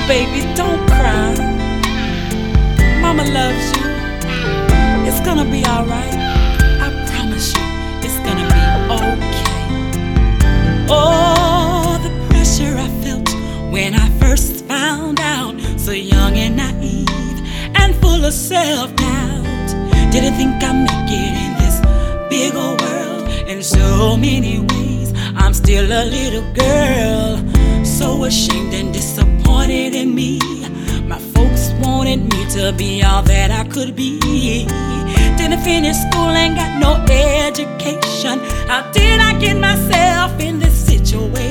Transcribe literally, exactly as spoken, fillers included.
baby, don't cry. Mama loves you. It's gonna be alright. I promise you, it's gonna be okay. Oh, the pressure I felt when I first found out. So young and naive and full of self-doubt. Didn't think I'd make it in this big old world. In so many ways, I'm still a little girl. So ashamed and disappointed in me. My folks wanted me to be all that I could be. Didn't finish school and got no education. How did I get myself in this situation?